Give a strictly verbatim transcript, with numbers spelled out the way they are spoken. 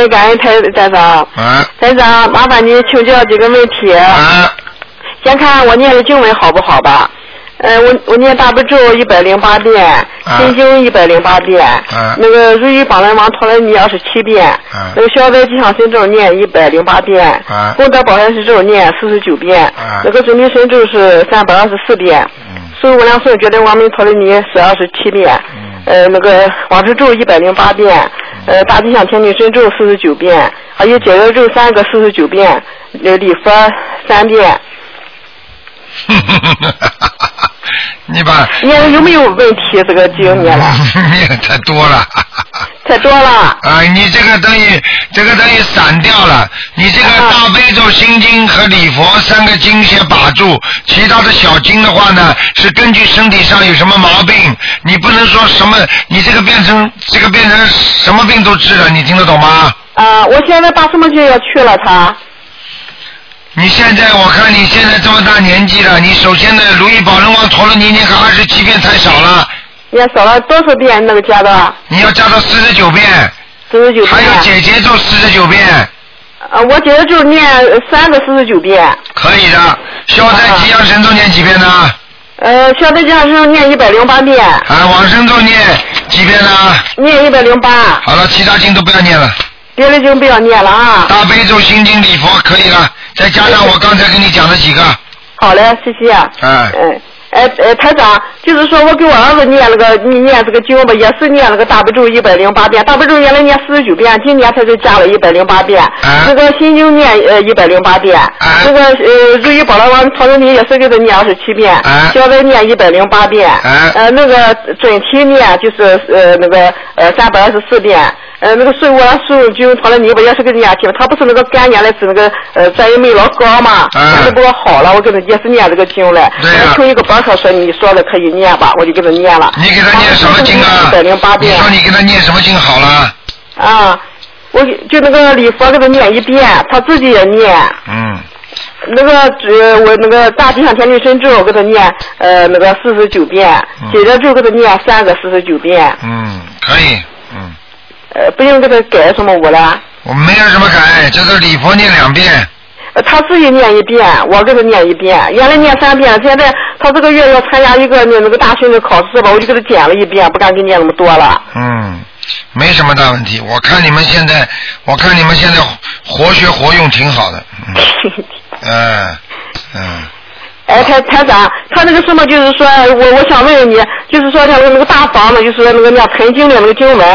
恩感恩台台长。 啊。 台长，麻烦你请教几个问题。 啊。 先看我念的经文好不好吧？呃，我我念大悲咒一百零八遍， 啊、 心经一百零八遍， 啊、 那个如意宝轮王陀罗尼二十七遍， 啊、 那个消灾吉祥神咒念一百零八遍， 啊、 功德宝山神咒念四十九遍， 啊、 那个准提神咒是三百二十四遍，所以无量寿觉得王明陀罗尼是二十七遍，嗯、呃，那个往生咒一百零八遍，呃，大吉祥天女神咒四十九遍，还有解结咒三个四十九遍，呃，礼佛三遍。 你把念有没有问题？这个经念了念太多了， 太多了啊！你这个等于这个等于散掉了。你这个大悲咒、心经和礼佛三个经先把住，其他的小经的话呢，是根据身体上有什么毛病，你不能说什么，你这个变成这个变成什么病都治了，你听得懂吗？ 啊！我现在把什么经要去了他？ 你现在我看你现在这么大年纪了，你首先的如意宝轮王陀罗尼念个二十七遍太少了。 念少了多少遍那个加的？ 你要加到四十九遍。 四十九遍。 还有姐姐咒四十九遍。 啊，我姐姐咒念三个四十九遍。 可以的。消灾吉祥神咒念几遍呢？ 呃，消灾吉祥神咒念一百零八遍。 啊，往生咒念几遍呢？ 念一百零八。 好了，其他经都不要念了。 别的经不要念了啊。 大悲咒、心经、礼佛可以了。再加上我刚才跟你讲的几个。 好嘞，谢谢。 哎。 嗯，哎哎，台长，就是说我给我儿子念了个你念这个经吧，也是念了个大悲咒一百零八遍，大悲咒原来念四十九遍，今年才是加了一百零八遍。 哎。 那个心经念呃一百零八遍。哎。那个呃如意宝轮王陀罗尼也是给他念二十七遍。哎。消灾念一百零八遍。哎。呃，那个准提念就是呃那个呃三百二十四遍。呃，那个水我水就陀罗尼不也是给人家听，他不是那个干年来治那个呃专业没老高嘛，现在不好了，我给他也是念这个经了。对呀。听一个帮手说你说的可以念吧，我就给他念了。 你给他念什么经啊？ 一百零八遍。 你说你给他念什么经好了？ 啊，我就那个礼佛给他念一遍，他自己也念。 嗯。 那个呃我那个大吉祥天女神咒给他念呃那个四十九遍，解结咒给他念三个四十九遍。 嗯，可以，嗯。 呃，不用给他改什么我了。 我没有什么改，就是礼佛念两遍。 呃，他自己念一遍，我给他念一遍。原来念三遍，现在他这个月要参加一个那那个大学的考试吧，我就给他减了一遍，不敢给念那么多了。 嗯，没什么大问题。我看你们现在，我看你们现在活学活用挺好的。嗯。嗯嗯。 哎，台台长，他那个什么，就是说我我想问问你，就是说他那个大房子，就是说那个念陈经的那个经文。